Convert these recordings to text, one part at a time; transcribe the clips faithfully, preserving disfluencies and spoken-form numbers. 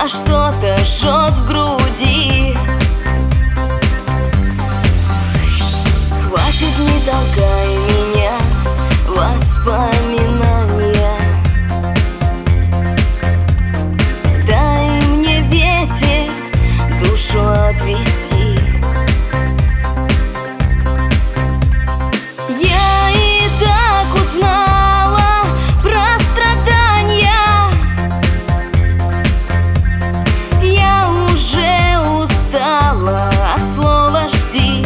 а что-то жжет в груди. Хватит, не толкай меня, воспоминания. Дай мне ветер душу отвести. Я и так узнала про страдания. Я уже устала от слова «жди».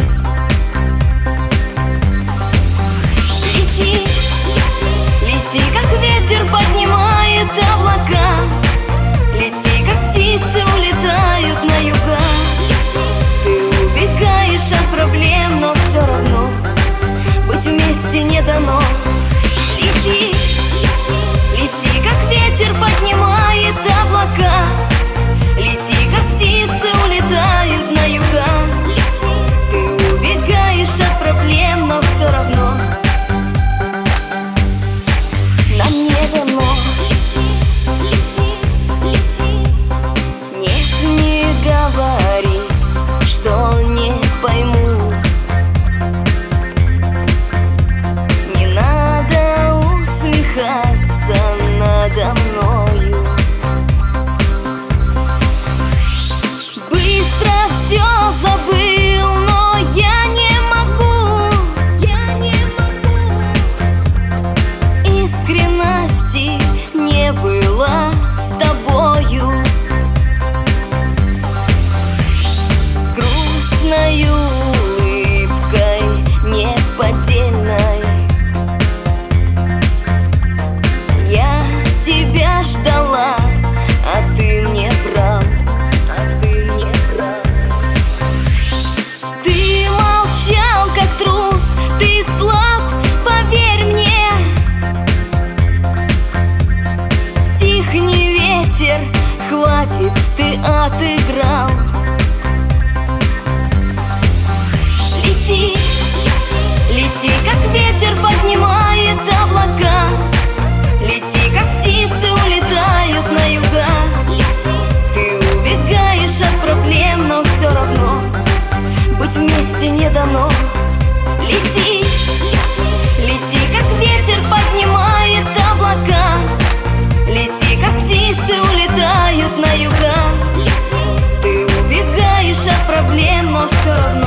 Лети, лети, как ветер поднимает облака. Лети, как птицы улетают на юга. Ты убегаешь от проблем, но все равно быть вместе не дано. Лети, лети, как ветер поднимает облака. Лети, как птицы улетают на юга. Ты убегаешь от проблем, но все равно нам не дано. Нет, не говори, что не пойму. Не надо усмехаться надо мною. Быстро все забыл, но я не могу. Я не могу. Искренности не было с тобою. С грустною улыбкой неподдельной я тебя ждала, а ты мне врал. А ты мне врал. Ты молчал, как трус, ты слаб, поверь мне. Стихни, ветер, хватит, ты отыграл. Лети, лети, как ветер поднимает облака. Лети, как птицы улетают на юга. Ты убегаешь от проблем, но все равно быть вместе не дано. Лети, лети, как ветер поднимает облака. Лети, как птицы улетают на юга. Ты убегаешь от проблем, но все равно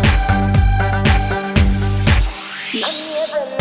нам не дано.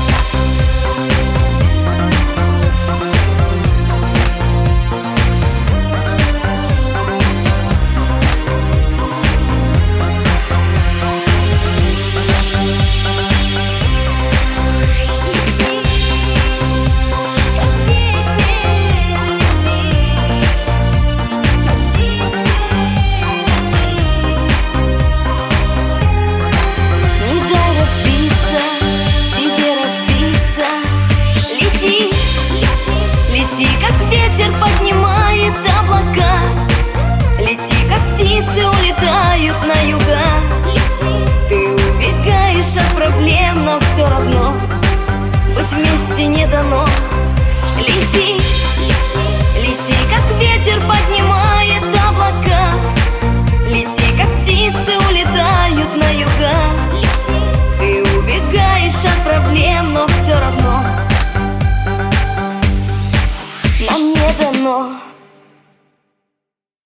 Лети, как ветер поднимает облака. Лети, как птицы улетают на юга. Ты убегаешь от проблем, но все равно быть вместе не дано. Лети.